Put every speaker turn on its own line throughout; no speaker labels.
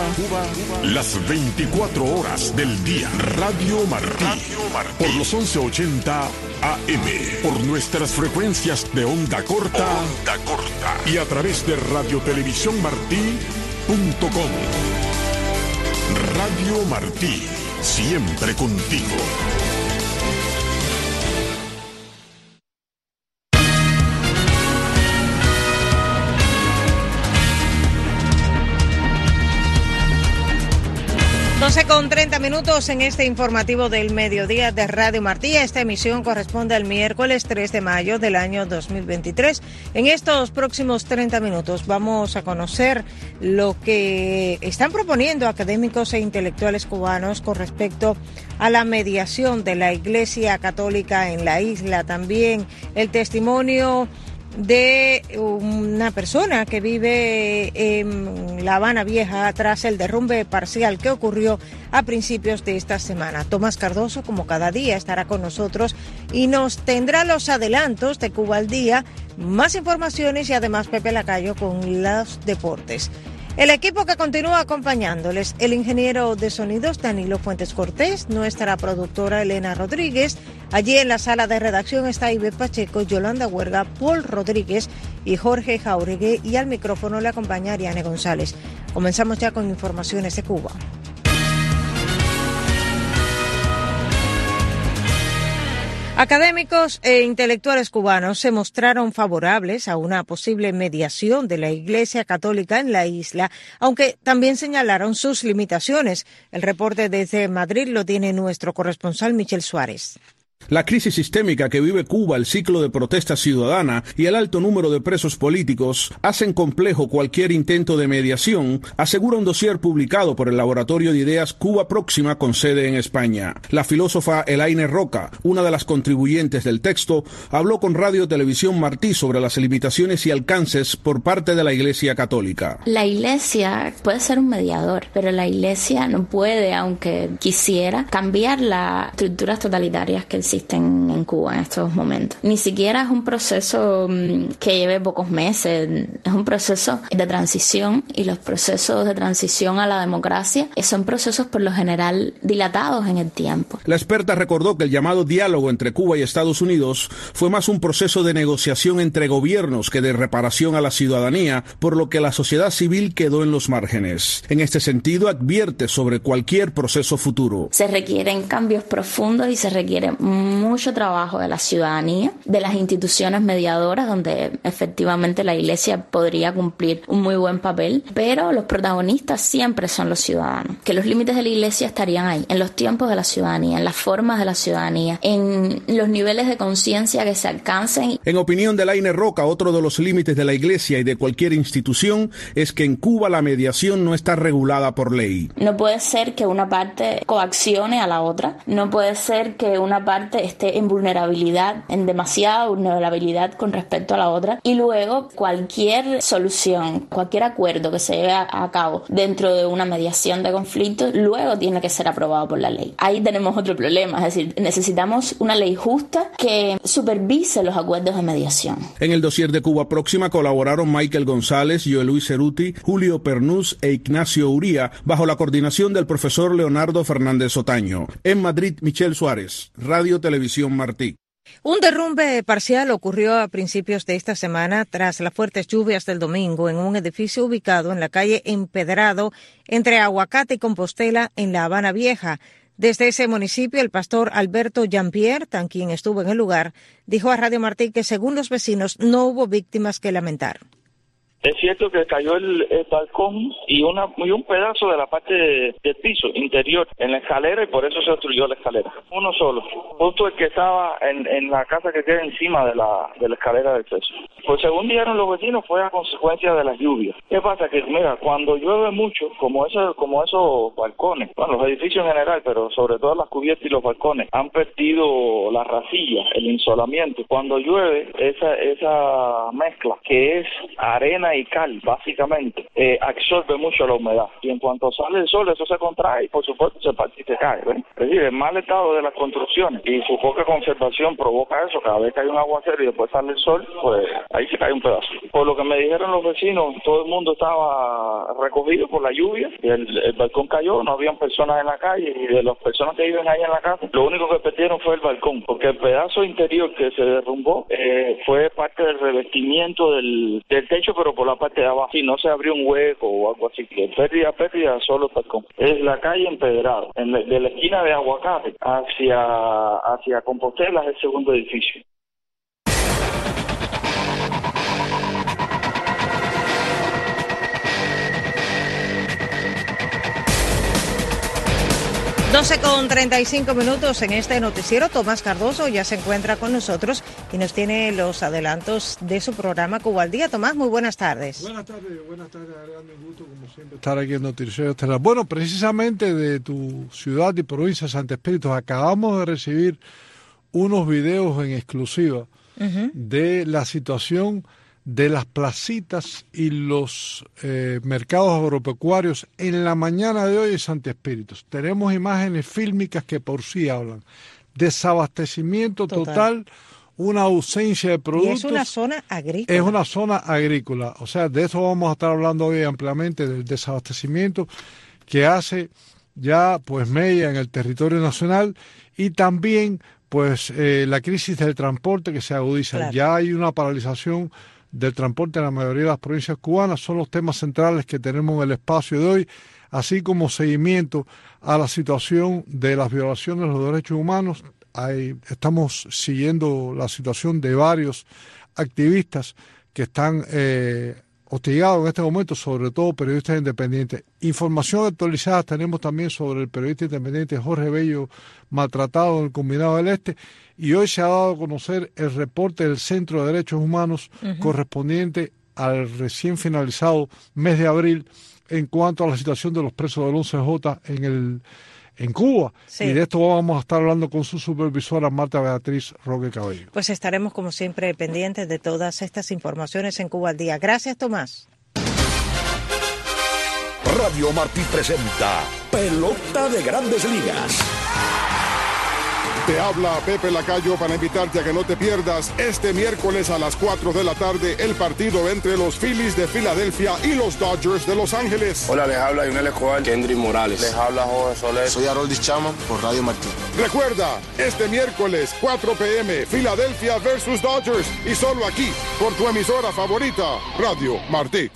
las 24 horas del día. Radio Martí, por los 1180 AM, por nuestras frecuencias de onda corta, y a través de radiotelevisiónmartí.com. Radio Martí, siempre contigo.
Con 30 minutos en este informativo del mediodía de Radio Martí. Esta emisión corresponde al miércoles 3 de mayo del año 2023. En estos próximos 30 minutos vamos a conocer lo que están proponiendo académicos e intelectuales cubanos con respecto a la mediación de la Iglesia Católica en la isla. También el testimonio de una persona que vive en La Habana Vieja tras el derrumbe parcial que ocurrió a principios de esta semana. Tomás Cardoso, como cada día, estará con nosotros y nos tendrá los adelantos de Cuba al día, más informaciones y además Pepe Lacayo con los deportes. El equipo que continúa acompañándoles, el ingeniero de sonidos Danilo Fuentes Cortés, nuestra productora Elena Rodríguez. Allí en la sala de redacción está Ibe Pacheco, Yolanda Huerga, Paul Rodríguez y Jorge Jauregui, y al micrófono le acompaña Ariane González. Comenzamos ya con informaciones de Cuba. Académicos e intelectuales cubanos se mostraron favorables a una posible mediación de la Iglesia Católica en la isla, aunque también señalaron sus limitaciones. El reporte desde Madrid lo tiene nuestro corresponsal Michel Suárez.
La crisis sistémica que vive Cuba, el ciclo de protesta ciudadana y el alto número de presos políticos hacen complejo cualquier intento de mediación, asegura un dossier publicado por el Laboratorio de Ideas Cuba Próxima con sede en España. La filósofa Elaine Roca, una de las contribuyentes del texto, habló con Radio Televisión Martí sobre las limitaciones y alcances por parte de la Iglesia Católica.
La Iglesia puede ser un mediador, pero la Iglesia no puede, aunque quisiera, cambiar las estructuras totalitarias que existen en Cuba en estos momentos. Ni siquiera es un proceso que lleve pocos meses, es un proceso de transición, y los procesos de transición a la democracia son procesos por lo general dilatados en el tiempo.
La experta recordó que el llamado diálogo entre Cuba y Estados Unidos fue más un proceso de negociación entre gobiernos que de reparación a la ciudadanía, por lo que la sociedad civil quedó en los márgenes. En este sentido, advierte sobre cualquier proceso futuro.
Se requieren cambios profundos y se requiere mucho trabajo de la ciudadanía, de las instituciones mediadoras, donde efectivamente la Iglesia podría cumplir un muy buen papel, pero los protagonistas siempre son los ciudadanos. Que los límites de la Iglesia estarían ahí, en los tiempos de la ciudadanía, en las formas de la ciudadanía, en los niveles de conciencia que se alcancen.
En opinión de Elaine Roca, otro de los límites de la Iglesia y de cualquier institución es que en Cuba la mediación no está regulada por ley.
No puede ser que una parte coaccione a la otra, no puede ser que una parte esté en vulnerabilidad, en demasiada vulnerabilidad con respecto a la otra, y luego cualquier solución, cualquier acuerdo que se lleve a cabo dentro de una mediación de conflictos, luego tiene que ser aprobado por la ley. Ahí tenemos otro problema, es decir, necesitamos una ley justa que supervise los acuerdos de mediación.
En el dossier de Cuba Próxima colaboraron Michael González, Joel Luis Ceruti, Julio Pernús e Ignacio Uría, bajo la coordinación del profesor Leonardo Fernández Otaño. En Madrid, Michel Suárez, Radio Televisión Martí.
Un derrumbe parcial ocurrió a principios de esta semana tras las fuertes lluvias del domingo en un edificio ubicado en la calle Empedrado entre Aguacate y Compostela en La Habana Vieja. Desde ese municipio, el pastor Alberto Jean-Pierre, quien estuvo en el lugar, dijo a Radio Martí que según los vecinos no hubo víctimas que lamentar.
Es cierto que cayó el balcón y un pedazo de la parte del piso interior en la escalera, y por eso se destruyó la escalera. Uno solo, justo el que estaba en la casa que queda encima de la escalera del techo. Pues según dijeron los vecinos, fue a consecuencia de las lluvias. ¿Qué pasa? Que mira, cuando llueve mucho, como esos balcones, bueno, los edificios en general, pero sobre todo las cubiertas y los balcones, han perdido la racilla, el insolamiento. Cuando llueve, esa mezcla que es arena y cal, básicamente, absorbe mucho la humedad. Y en cuanto sale el sol, eso se contrae y por supuesto se parte y se cae. ¿Ven? Es decir, el mal estado de las construcciones y su poca conservación provoca eso. Cada vez que hay un aguacero y después sale el sol, pues ahí se cae un pedazo. Por lo que me dijeron los vecinos, todo el mundo estaba recogido por la lluvia, y el balcón cayó, no habían personas en la calle, y de las personas que viven ahí en la casa, lo único que perdieron fue el balcón, porque el pedazo interior que se derrumbó fue parte del revestimiento del techo, pero por la parte de abajo, y no se abrió un hueco o algo así, que pérdida, solo el balcón. Es la calle Empedrado, de la esquina de Aguacate hacia Compostela, es el segundo edificio.
Con 35 minutos en este noticiero. Tomás Cardoso ya se encuentra con nosotros y nos tiene los adelantos de su programa Cuba al Día. Tomás, muy buenas tardes.
Buenas tardes, Ariadna, un gusto como siempre estar aquí en Noticiero Estelar. Bueno, precisamente de tu ciudad y provincia, Santo Espíritu, acabamos de recibir unos videos en exclusiva de la situación de las placitas y los mercados agropecuarios en la mañana de hoy en Santo Espíritu. Tenemos imágenes fílmicas que por sí hablan. Desabastecimiento total, una ausencia de productos.
Y es una zona agrícola.
Es una zona agrícola. O sea, de eso vamos a estar hablando hoy ampliamente, del desabastecimiento que hace ya pues mella en el territorio nacional, y también pues la crisis del transporte que se agudiza. Claro. Ya hay una paralización del transporte en la mayoría de las provincias cubanas. Son los temas centrales que tenemos en el espacio de hoy, así como seguimiento a la situación de las violaciones de los derechos humanos. Estamos siguiendo la situación de varios activistas que están hostigados en este momento, sobre todo periodistas independientes. Información actualizada tenemos también sobre el periodista independiente Jorge Bello, maltratado en el Combinado del Este. Y hoy se ha dado a conocer el reporte del Centro de Derechos Humanos correspondiente al recién finalizado mes de abril en cuanto a la situación de los presos del 11J en Cuba. Sí. Y de esto vamos a estar hablando con su supervisora Marta Beatriz Roque Cabello.
Pues estaremos como siempre pendientes de todas estas informaciones en Cuba al Día. Gracias, Tomás.
Radio Martí presenta Pelota de Grandes Ligas. Te habla Pepe Lacayo para invitarte a que no te pierdas este miércoles a las 4 de la tarde el partido entre los Phillies de Filadelfia y los Dodgers de Los Ángeles.
Hola, les habla Yunel Escobar, Kendrick Morales.
Les habla Jorge Soler.
Soy Haroldis Chama por Radio Martí.
Recuerda, este miércoles 4 p.m. Filadelfia versus Dodgers, y solo aquí por tu emisora favorita, Radio Martí.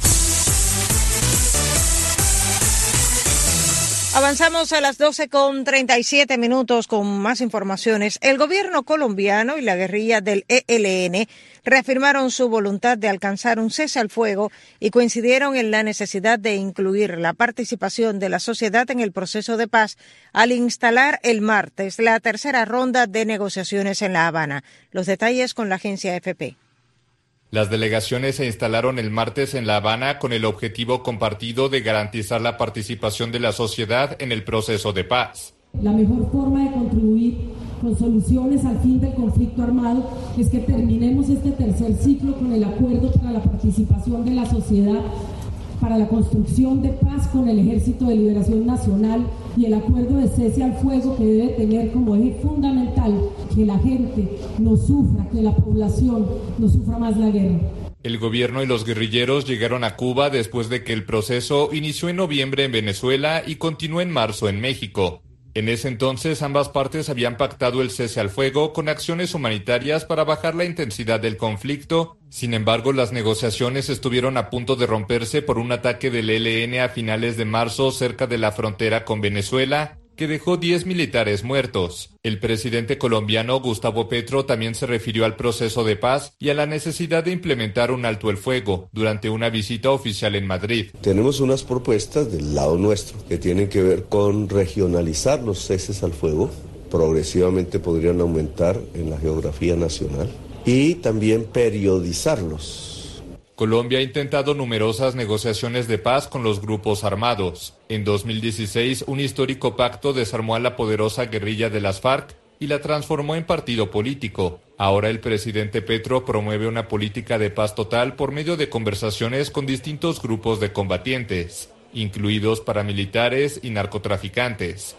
Avanzamos a las 12:37 con más informaciones. El gobierno colombiano y la guerrilla del ELN reafirmaron su voluntad de alcanzar un cese al fuego y coincidieron en la necesidad de incluir la participación de la sociedad en el proceso de paz al instalar el martes la tercera ronda de negociaciones en La Habana. Los detalles con la agencia AFP.
Las delegaciones se instalaron el martes en La Habana con el objetivo compartido de garantizar la participación de la sociedad en el proceso de paz.
La mejor forma de contribuir con soluciones al fin del conflicto armado es que terminemos este tercer ciclo con el acuerdo para la participación de la sociedad para la construcción de paz con el Ejército de Liberación Nacional y el acuerdo de cese al fuego, que debe tener como eje fundamental que la gente no sufra, que la población no sufra más la guerra.
El gobierno y los guerrilleros llegaron a Cuba después de que el proceso inició en noviembre en Venezuela y continuó en marzo en México. En ese entonces, ambas partes habían pactado el cese al fuego con acciones humanitarias para bajar la intensidad del conflicto. Sin embargo, las negociaciones estuvieron a punto de romperse por un ataque del ELN a finales de marzo cerca de la frontera con Venezuela, que dejó 10 militares muertos. El presidente colombiano Gustavo Petro también se refirió al proceso de paz y a la necesidad de implementar un alto el fuego durante una visita oficial en Madrid.
Tenemos unas propuestas del lado nuestro que tienen que ver con regionalizar los ceses al fuego. Progresivamente podrían aumentar en la geografía nacional y también periodizarlos.
Colombia ha intentado numerosas negociaciones de paz con los grupos armados. En 2016, un histórico pacto desarmó a la poderosa guerrilla de las FARC, y la transformó en partido político. Ahora el presidente Petro promueve una política de paz total por medio de conversaciones con distintos grupos de combatientes, incluidos paramilitares y narcotraficantes.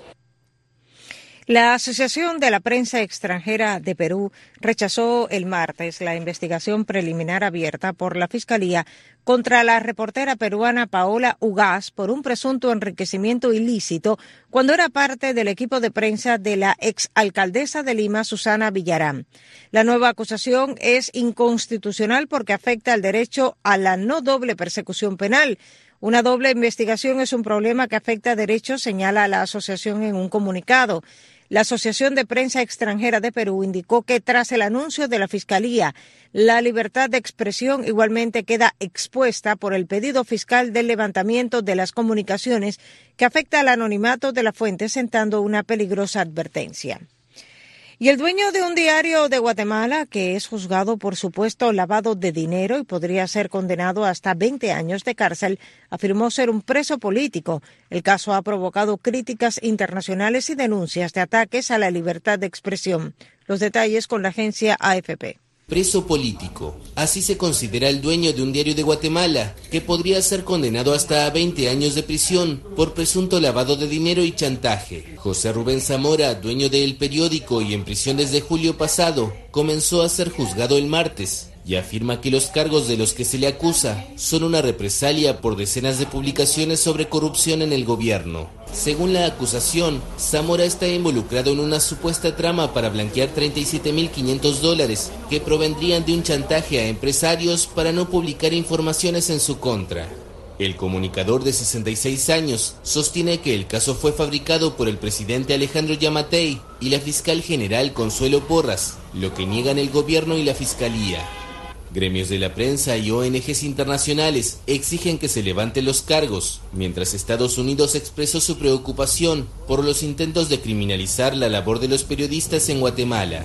La Asociación de la Prensa Extranjera de Perú rechazó el martes la investigación preliminar abierta por la Fiscalía contra la reportera peruana Paola Ugaz por un presunto enriquecimiento ilícito cuando era parte del equipo de prensa de la exalcaldesa de Lima, Susana Villarán. La nueva acusación es inconstitucional porque afecta al derecho a la no doble persecución penal. Una doble investigación es un problema que afecta a derechos, señala la asociación en un comunicado. La Asociación de Prensa Extranjera de Perú indicó que tras el anuncio de la Fiscalía, la libertad de expresión igualmente queda expuesta por el pedido fiscal del levantamiento de las comunicaciones que afecta al anonimato de la fuente, sentando una peligrosa advertencia. Y el dueño de un diario de Guatemala, que es juzgado por supuesto lavado de dinero y podría ser condenado hasta 20 años de cárcel, afirmó ser un preso político. El caso ha provocado críticas internacionales y denuncias de ataques a la libertad de expresión. Los detalles con la agencia AFP.
Preso político. Así se considera el dueño de un diario de Guatemala, que podría ser condenado hasta a 20 años de prisión por presunto lavado de dinero y chantaje. José Rubén Zamora, dueño del periódico y en prisión desde julio pasado, comenzó a ser juzgado el martes y afirma que los cargos de los que se le acusa son una represalia por decenas de publicaciones sobre corrupción en el gobierno. Según la acusación, Zamora está involucrado en una supuesta trama para blanquear $37.500 que provendrían de un chantaje a empresarios para no publicar informaciones en su contra. El comunicador de 66 años sostiene que el caso fue fabricado por el presidente Alejandro Yamatei y la fiscal general Consuelo Porras, lo que niegan el gobierno y la fiscalía. Gremios de la prensa y ONGs internacionales exigen que se levanten los cargos, mientras Estados Unidos expresó su preocupación por los intentos de criminalizar la labor de los periodistas en Guatemala.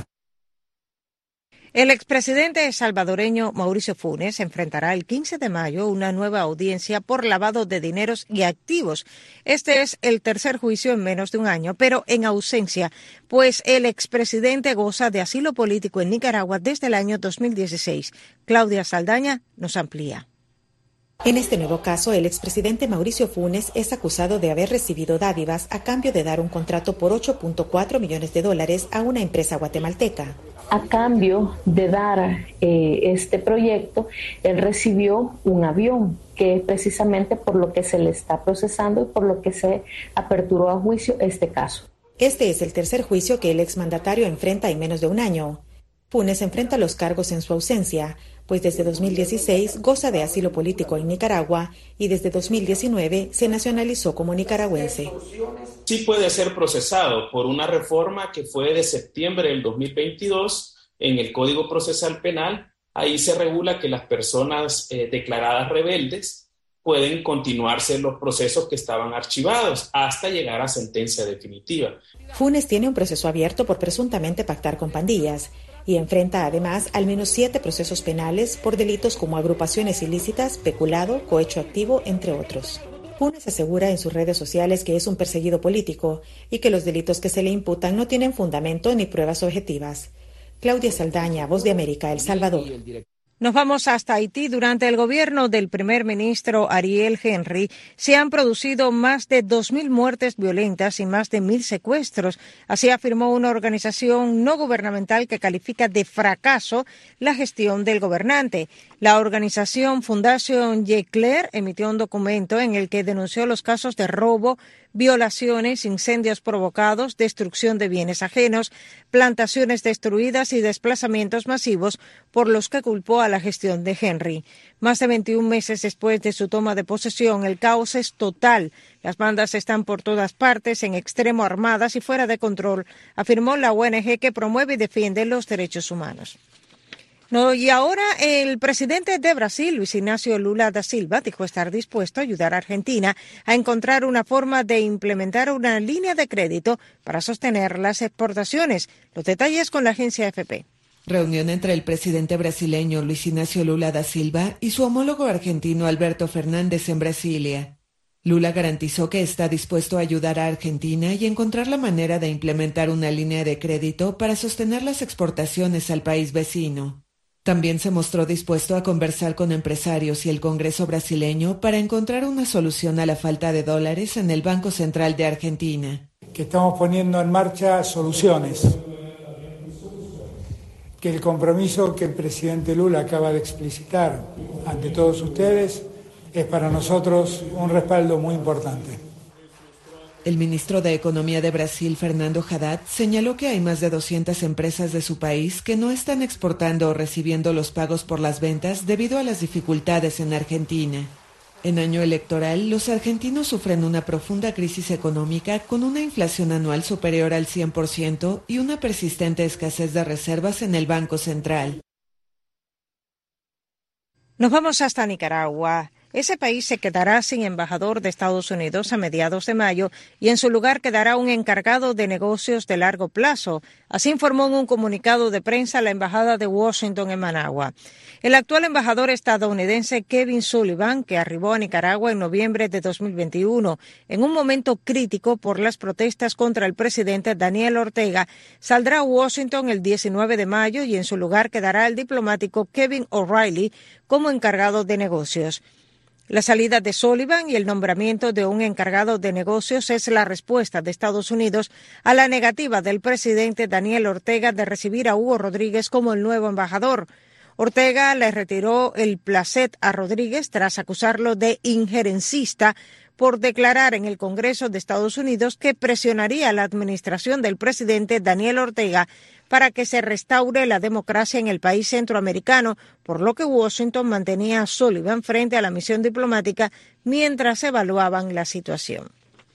El expresidente salvadoreño Mauricio Funes enfrentará el 15 de mayo una nueva audiencia por lavado de dineros y activos. Este es el tercer juicio en menos de un año, pero en ausencia, pues el expresidente goza de asilo político en Nicaragua desde el año 2016. Claudia Saldaña nos amplía.
En este nuevo caso, el expresidente Mauricio Funes es acusado de haber recibido dádivas a cambio de dar un contrato por $8.4 millones a una empresa guatemalteca.
A cambio de dar este proyecto, él recibió un avión, que es precisamente por lo que se le está procesando y por lo que se aperturó a juicio este caso.
Este es el tercer juicio que el exmandatario enfrenta en menos de un año. Funes enfrenta los cargos en su ausencia, pues desde 2016 goza de asilo político en Nicaragua y desde 2019 se nacionalizó como nicaragüense.
Sí puede ser procesado por una reforma que fue de septiembre del 2022 en el Código Procesal Penal. Ahí se regula que las personas declaradas rebeldes pueden continuarse los procesos que estaban archivados hasta llegar a sentencia definitiva.
Funes tiene un proceso abierto por presuntamente pactar con pandillas y enfrenta además al menos 7 procesos penales por delitos como agrupaciones ilícitas, peculado, cohecho activo, entre otros. Funes asegura en sus redes sociales que es un perseguido político y que los delitos que se le imputan no tienen fundamento ni pruebas objetivas. Claudia Saldaña, Voz de América, El Salvador.
Nos vamos hasta Haití. Durante el gobierno del primer ministro Ariel Henry se han producido más de 2.000 muertes violentas y más de 1.000 secuestros. Así afirmó una organización no gubernamental que califica de fracaso la gestión del gobernante. La organización Fundación Yecler emitió un documento en el que denunció los casos de robo, violaciones, incendios provocados, destrucción de bienes ajenos, plantaciones destruidas y desplazamientos masivos por los que culpó a la gestión de Henry. Más de 21 meses después de su toma de posesión, el caos es total. Las bandas están por todas partes, en extremo armadas y fuera de control, afirmó la ONG que promueve y defiende los derechos humanos. Y ahora el presidente de Brasil, Luis Ignacio Lula da Silva, dijo estar dispuesto a ayudar a Argentina a encontrar una forma de implementar una línea de crédito para sostener las exportaciones. Los detalles con la agencia AFP.
Reunión entre el presidente brasileño Luis Ignacio Lula da Silva y su homólogo argentino Alberto Fernández en Brasilia. Lula garantizó que está dispuesto a ayudar a Argentina y encontrar la manera de implementar una línea de crédito para sostener las exportaciones al país vecino. También se mostró dispuesto a conversar con empresarios y el Congreso brasileño para encontrar una solución a la falta de dólares en el Banco Central de Argentina.
Que estamos poniendo en marcha soluciones. Que el compromiso que el presidente Lula acaba de explicitar ante todos ustedes es para nosotros un respaldo muy importante.
El ministro de Economía de Brasil, Fernando Haddad, señaló que hay más de 200 empresas de su país que no están exportando o recibiendo los pagos por las ventas debido a las dificultades en Argentina. En año electoral, los argentinos sufren una profunda crisis económica con una inflación anual superior al 100% y una persistente escasez de reservas en el Banco Central.
Nos vamos hasta Nicaragua. Ese país se quedará sin embajador de Estados Unidos a mediados de mayo y en su lugar quedará un encargado de negocios de largo plazo. Así informó en un comunicado de prensa la Embajada de Washington en Managua. El actual embajador estadounidense Kevin Sullivan, que arribó a Nicaragua en noviembre de 2021, en un momento crítico por las protestas contra el presidente Daniel Ortega, saldrá a Washington el 19 de mayo y en su lugar quedará el diplomático Kevin O'Reilly como encargado de negocios. La salida de Sullivan y el nombramiento de un encargado de negocios es la respuesta de Estados Unidos a la negativa del presidente Daniel Ortega de recibir a Hugo Rodríguez como el nuevo embajador. Ortega le retiró el placet a Rodríguez tras acusarlo de injerencista por declarar en el Congreso de Estados Unidos que presionaría a la administración del presidente Daniel Ortega para que se restaure la democracia en el país centroamericano, por lo que Washington mantenía a Sullivan frente a la misión diplomática mientras evaluaban la situación.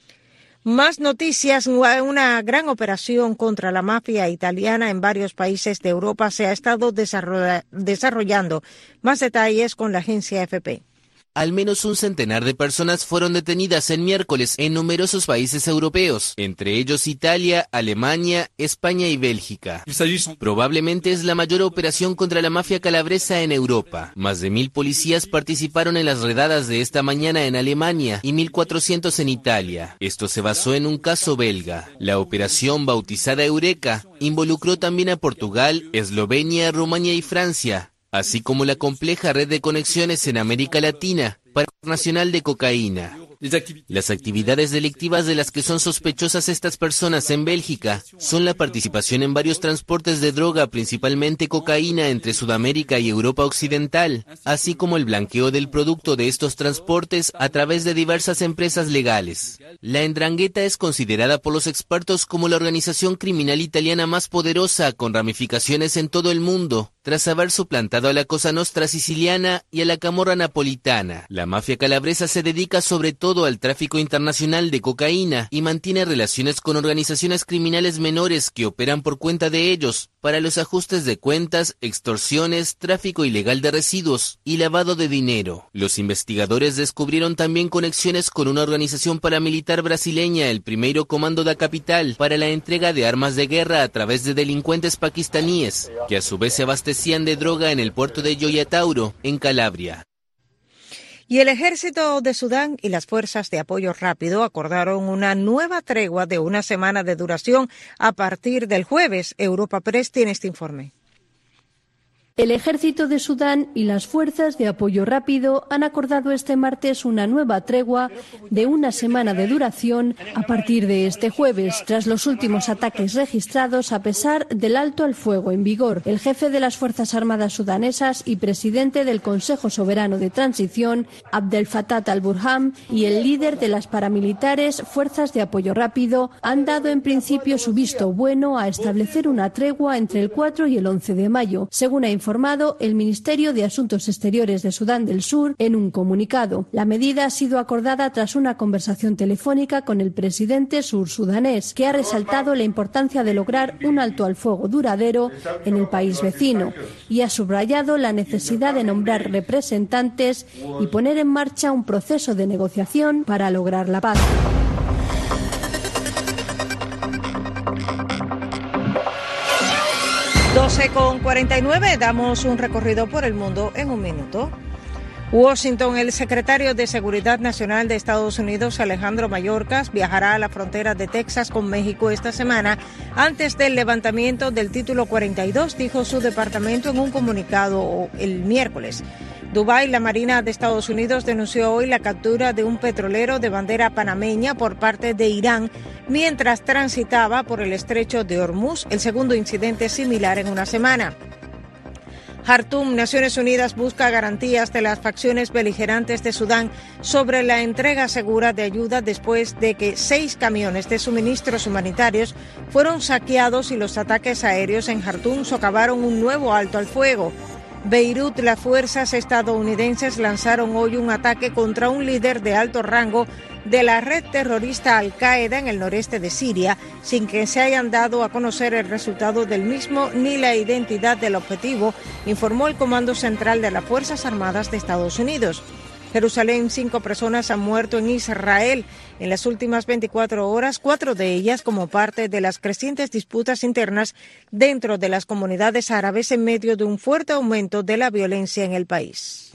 Más noticias. Una gran operación contra la mafia italiana en varios países de Europa se ha estado desarrollando. Más detalles con la agencia AFP.
Al menos un centenar de personas fueron detenidas el miércoles en numerosos países europeos, entre ellos Italia, Alemania, España y Bélgica. Probablemente es la mayor operación contra la mafia calabresa en Europa. Más de 1.000 policías participaron en las redadas de esta mañana en Alemania y 1.400 en Italia. Esto se basó en un caso belga. La operación, bautizada Eureka, involucró también a Portugal, Eslovenia, Rumania y Francia, así como la compleja red de conexiones en América Latina para el nacional de cocaína. Las actividades delictivas de las que son sospechosas estas personas en Bélgica son la participación en varios transportes de droga, principalmente cocaína, entre Sudamérica y Europa Occidental, así como el blanqueo del producto de estos transportes a través de diversas empresas legales. La 'Ndrangheta es considerada por los expertos como la organización criminal italiana más poderosa, con ramificaciones en todo el mundo, tras haber suplantado a la Cosa Nostra siciliana y a la Camorra napolitana. La mafia calabresa se dedica sobre todo al tráfico internacional de cocaína y mantiene relaciones con organizaciones criminales menores que operan por cuenta de ellos para los ajustes de cuentas, extorsiones, tráfico ilegal de residuos y lavado de dinero. Los investigadores descubrieron también conexiones con una organización paramilitar brasileña, el Primeiro Comando da Capital, para la entrega de armas de guerra a través de delincuentes pakistaníes, que a su vez se abastecían de droga en el puerto de Gioia Tauro, en Calabria.
Y el ejército de Sudán y las fuerzas de apoyo rápido acordaron una nueva tregua de una semana de duración a partir del jueves. Europa Press tiene este informe.
El ejército de Sudán y las fuerzas de apoyo rápido han acordado este martes una nueva tregua de una semana de duración a partir de este jueves, tras los últimos ataques registrados a pesar del alto al fuego en vigor. El jefe de las Fuerzas Armadas sudanesas y presidente del Consejo Soberano de Transición, Abdel Fattah al-Burhan, y el líder de las paramilitares Fuerzas de Apoyo Rápido han dado en principio su visto bueno a establecer una tregua entre el 4 y el 11 de mayo, según ha informado el Ministerio de Asuntos Exteriores de Sudán del Sur en un comunicado. La medida ha sido acordada tras una conversación telefónica con el presidente sursudanés, que ha resaltado la importancia de lograr un alto al fuego duradero en el país vecino y ha subrayado la necesidad de nombrar representantes y poner en marcha un proceso de negociación para lograr la paz.
Con 49 damos un recorrido por el mundo en un minuto. Washington, el secretario de Seguridad Nacional de Estados Unidos, Alejandro Mayorkas, viajará a la frontera de Texas con México esta semana antes del levantamiento del Título 42, dijo su departamento en un comunicado el miércoles. Dubái, la Marina de Estados Unidos, denunció hoy la captura de un petrolero de bandera panameña por parte de Irán mientras transitaba por el estrecho de Hormuz, el segundo incidente similar en una semana. Jartum, Naciones Unidas busca garantías de las facciones beligerantes de Sudán sobre la entrega segura de ayuda después de que 6 camiones de suministros humanitarios fueron saqueados y los ataques aéreos en Jartum socavaron un nuevo alto al fuego. Beirut, las fuerzas estadounidenses lanzaron hoy un ataque contra un líder de alto rango de la red terrorista Al-Qaeda en el noreste de Siria, sin que se hayan dado a conocer el resultado del mismo ni la identidad del objetivo, informó el Comando Central de las Fuerzas Armadas de Estados Unidos. Jerusalén, 5 personas han muerto en Israel en las últimas 24 horas, 4 de ellas como parte de las crecientes disputas internas dentro de las comunidades árabes en medio de un fuerte aumento de la violencia en el país.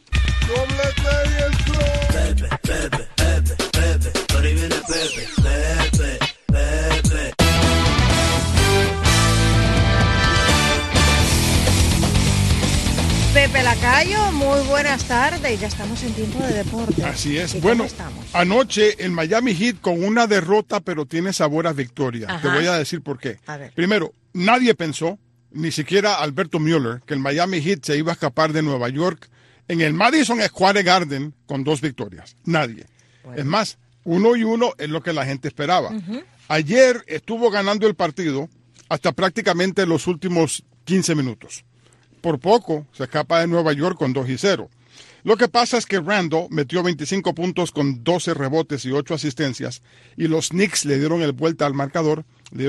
Pepe Lacayo, muy buenas tardes, ya estamos en tiempo de deporte.
Así es. Bueno, anoche el Miami Heat con una derrota, pero tiene sabor a victoria. Ajá. Te voy a decir por qué. Primero, nadie pensó, ni siquiera Alberto Müller, que el Miami Heat se iba a escapar de Nueva York en el Madison Square Garden con 2 victorias. Nadie. Bueno. Es más, 1-1 es lo que la gente esperaba. Ayer estuvo ganando el partido hasta prácticamente los últimos 15 minutos. Por poco se escapa de Nueva York con 2-0. Lo que pasa es que Randle metió 25 puntos con 12 rebotes y 8 asistencias y los Knicks le dieron vuelta al marcador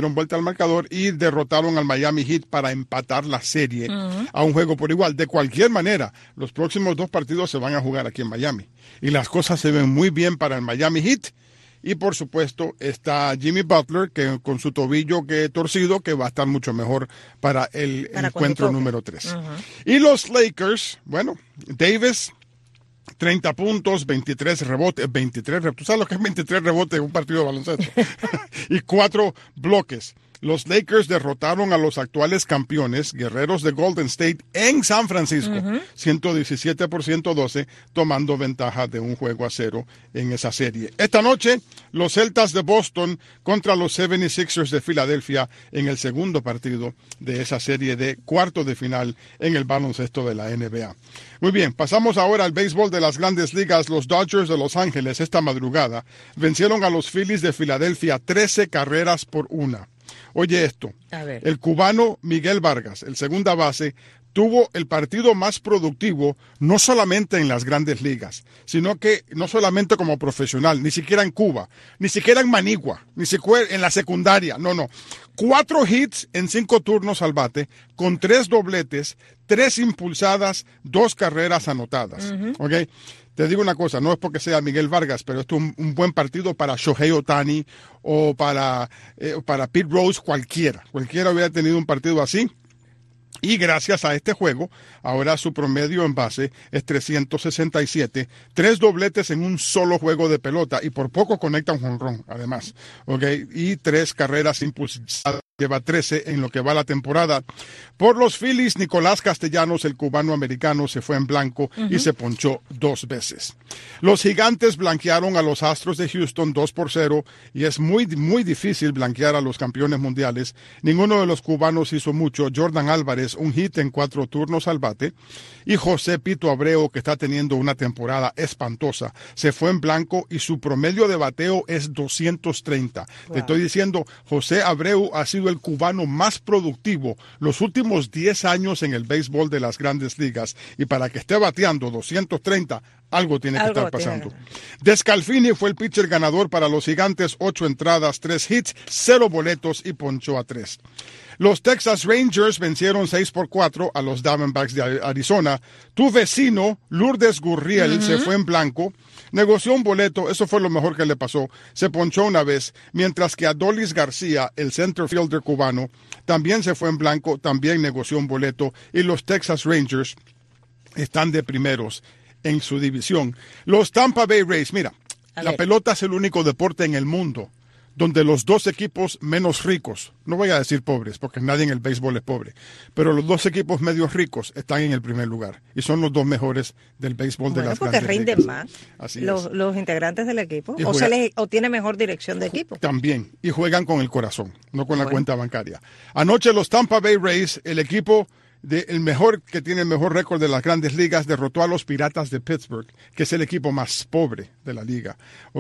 y derrotaron al Miami Heat para empatar la serie a un juego por igual. De cualquier manera, los próximos 2 partidos se van a jugar aquí en Miami y las cosas se ven muy bien para el Miami Heat. Y por supuesto está Jimmy Butler, que con su tobillo torcido, que va a estar mucho mejor para el encuentro número 3. Y los Lakers, bueno, Davis, 30 puntos, 23 rebotes. ¿Tú sabes lo que es 23 rebotes en un partido de baloncesto? Y 4 bloques. Los Lakers derrotaron a los actuales campeones, guerreros de Golden State, en San Francisco, 117-112, tomando ventaja de 1-0 en esa serie. Esta noche, los Celtas de Boston contra los 76ers de Filadelfia en el segundo partido de esa serie de cuarto de final en el baloncesto de la NBA. Muy bien, pasamos ahora al béisbol de las Grandes Ligas. Los Dodgers de Los Ángeles esta madrugada vencieron a los Phillies de Filadelfia 13-1. Oye esto, el cubano Miguel Vargas, el segunda base, tuvo el partido más productivo no solamente en las Grandes Ligas, sino que no solamente como profesional, ni siquiera en Cuba, ni siquiera en Manigua, ni siquiera en la secundaria, no. 4 hits en 5 turnos al bate, con 3 dobletes, 3 impulsadas, 2 carreras anotadas, ¿ok? Te digo una cosa, no es porque sea Miguel Vargas, pero esto es un buen partido para Shohei Ohtani o para Pete Rose, cualquiera hubiera tenido un partido así. Y gracias a este juego, ahora su promedio en base es 367, 3 dobletes en un solo juego de pelota y por poco conecta un jonrón, además, ¿okay? Y 3 carreras impulsadas, lleva 13 en lo que va la temporada. Por los Phillies, Nicolás Castellanos, el cubano-americano, se fue en blanco y se ponchó 2 veces. Los Gigantes blanquearon a los Astros de Houston 2-0 y es muy, muy difícil blanquear a los campeones mundiales. Ninguno de los cubanos hizo mucho. Jordan Álvarez, un hit en 4 turnos al bate, y José Pito Abreu, que está teniendo una temporada espantosa, se fue en blanco y su promedio de bateo es 230. Wow. Te estoy diciendo, José Abreu ha sido el cubano más productivo los últimos 10 años en el béisbol de las Grandes Ligas, y para que esté bateando 230, algo tiene que estar pasando. Descalfini fue el pitcher ganador para los Gigantes, 8 entradas, 3 hits, 0 boletos y ponchó a 3. Los Texas Rangers vencieron 6-4 a los Diamondbacks de Arizona. Tu vecino, Lourdes Gurriel, se fue en blanco, negoció un boleto, eso fue lo mejor que le pasó, se ponchó una vez, mientras que Adolis García, el center fielder cubano, también se fue en blanco, también negoció un boleto, y los Texas Rangers están de primeros en su división. Los Tampa Bay Rays, mira, la pelota es el único deporte en el mundo donde los dos equipos menos ricos, no voy a decir pobres, porque nadie en el béisbol es pobre, pero los dos equipos medio ricos están en el primer lugar y son los dos mejores del béisbol de las grandes ligas.
Porque rinden más los integrantes del equipo, o tiene mejor dirección de equipo.
También, y juegan con el corazón, no con la cuenta bancaria. Anoche los Tampa Bay Rays, el equipo que tiene el mejor récord de las grandes ligas, derrotó a los Piratas de Pittsburgh, que es el equipo más pobre de la liga.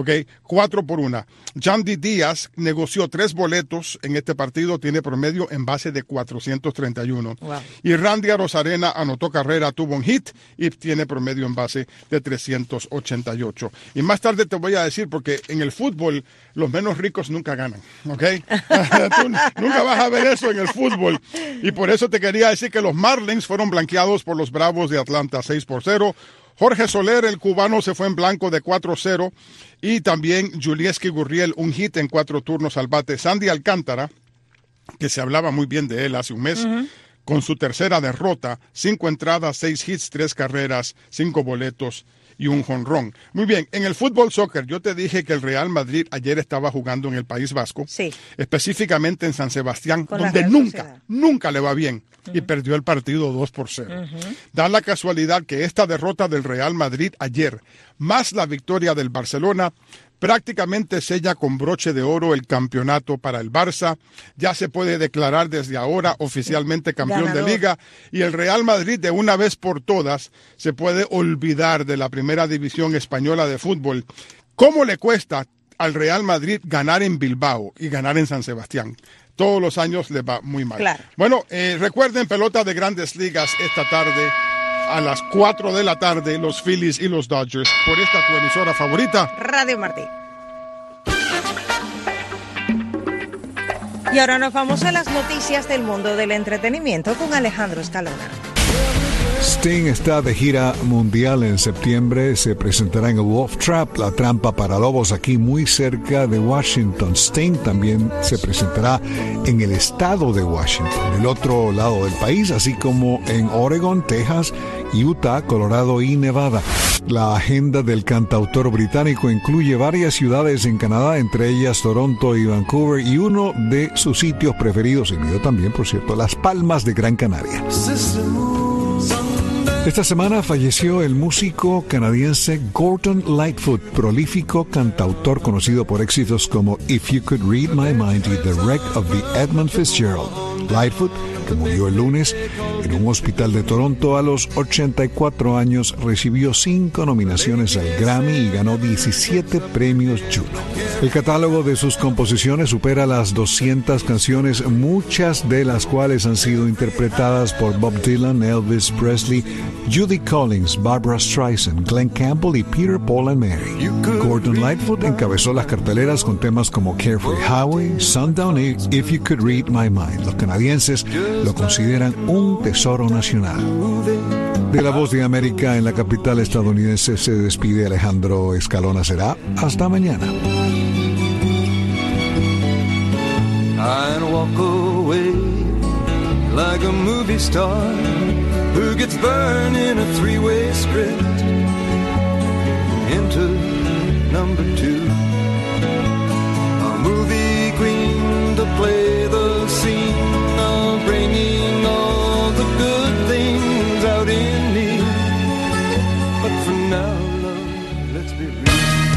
4-1. Yandy Díaz negoció 3 boletos en este partido, tiene promedio en base de 431. Wow. Y Randy Arozarena anotó carrera, tuvo un hit y tiene promedio en base de 388. Y más tarde te voy a decir, porque en el fútbol los menos ricos nunca ganan, ¿ok? Tú nunca vas a ver eso en el fútbol. Y por eso te quería decir que los Marlins fueron blanqueados por los Bravos de Atlanta 6-0. Jorge Soler, el cubano, se fue en blanco de 4-0. Y también Julieski Gurriel, un hit en 4 turnos al bate. Sandy Alcántara, que se hablaba muy bien de él hace un mes, con su tercera derrota, 5 entradas, 6 hits, 3 carreras, 5 boletos y un jonrón. Muy bien, en el fútbol soccer, yo te dije que el Real Madrid ayer estaba jugando en el País Vasco, específicamente en San Sebastián, donde nunca le va bien, y perdió el partido 2-0. Da la casualidad que esta derrota del Real Madrid ayer, más la victoria del Barcelona, prácticamente sella con broche de oro el campeonato para el Barça. Ya se puede declarar desde ahora oficialmente campeón de liga, y el Real Madrid de una vez por todas se puede olvidar de la primera división española de fútbol. ¿Cómo le cuesta al Real Madrid ganar en Bilbao y ganar en San Sebastián? Todos los años le va muy mal. Claro. Bueno, recuerden, pelota de Grandes Ligas esta tarde a las 4 de la tarde, los Phillies y los Dodgers, por esta tu emisora favorita,
Radio Martí. Y ahora nos vamos a las noticias del mundo del entretenimiento con Alejandro Escalona.
Sting está de gira mundial en septiembre. Se presentará en el Wolf Trap, la trampa para lobos, aquí muy cerca de Washington. Sting también se presentará en el estado de Washington, del otro lado del país, así como en Oregon, Texas, Utah, Colorado y Nevada. La agenda del cantautor británico incluye varias ciudades en Canadá, entre ellas Toronto y Vancouver, y uno de sus sitios preferidos, y también, por cierto, Las Palmas de Gran Canaria. Esta semana falleció el músico canadiense Gordon Lightfoot, prolífico cantautor conocido por éxitos como If You Could Read My Mind y The Wreck of the Edmund Fitzgerald. Lightfoot, que murió el lunes en un hospital de Toronto a los 84 años, recibió 5 nominaciones al Grammy y ganó 17 premios Juno. El catálogo de sus composiciones supera las 200 canciones, muchas de las cuales han sido interpretadas por Bob Dylan, Elvis Presley, Judy Collins, Barbra Streisand, Glenn Campbell y Peter, Paul and Mary. Gordon Lightfoot encabezó las carteleras con temas como Carefree Highway, Sundown y If You Could Read My Mind. Los canadienses lo consideran un tesoro nacional. De La Voz de América en la capital estadounidense se despide Alejandro Escalona. Será hasta mañana.
I walk away like a movie star who gets burned in a 3-way script into number 2. A movie queen to play the scene of bringing all the good things out in me. But for now, love, let's be real.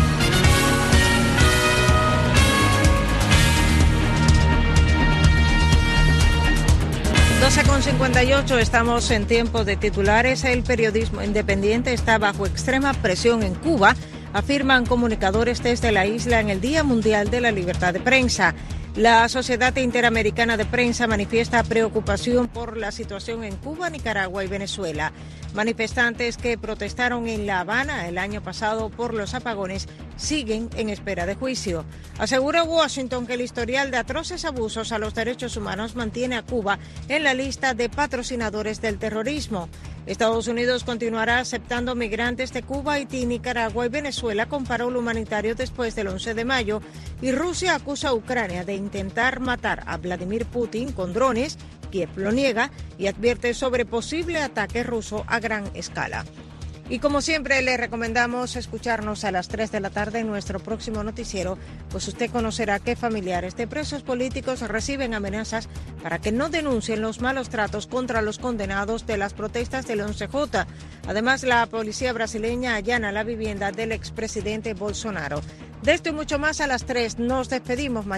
12:58, estamos en tiempo de titulares. El periodismo independiente está bajo extrema presión en Cuba, afirman comunicadores desde la isla en el Día Mundial de la Libertad de Prensa. La Sociedad Interamericana de Prensa manifiesta preocupación por la situación en Cuba, Nicaragua y Venezuela. Manifestantes que protestaron en La Habana el año pasado por los apagones siguen en espera de juicio. Asegura Washington que el historial de atroces abusos a los derechos humanos mantiene a Cuba en la lista de patrocinadores del terrorismo. Estados Unidos continuará aceptando migrantes de Cuba, Haití, Nicaragua y Venezuela con parol humanitario después del 11 de mayo, y Rusia acusa a Ucrania de intentar matar a Vladimir Putin con drones. Kiev lo niega y advierte sobre posible ataque ruso a gran escala. Y como siempre, le recomendamos escucharnos a las 3 de la tarde en nuestro próximo noticiero, pues usted conocerá que familiares de presos políticos reciben amenazas para que no denuncien los malos tratos contra los condenados de las protestas del 11J. Además, la policía brasileña allana la vivienda del expresidente Bolsonaro. De esto y mucho más a las 3. Nos despedimos mañana.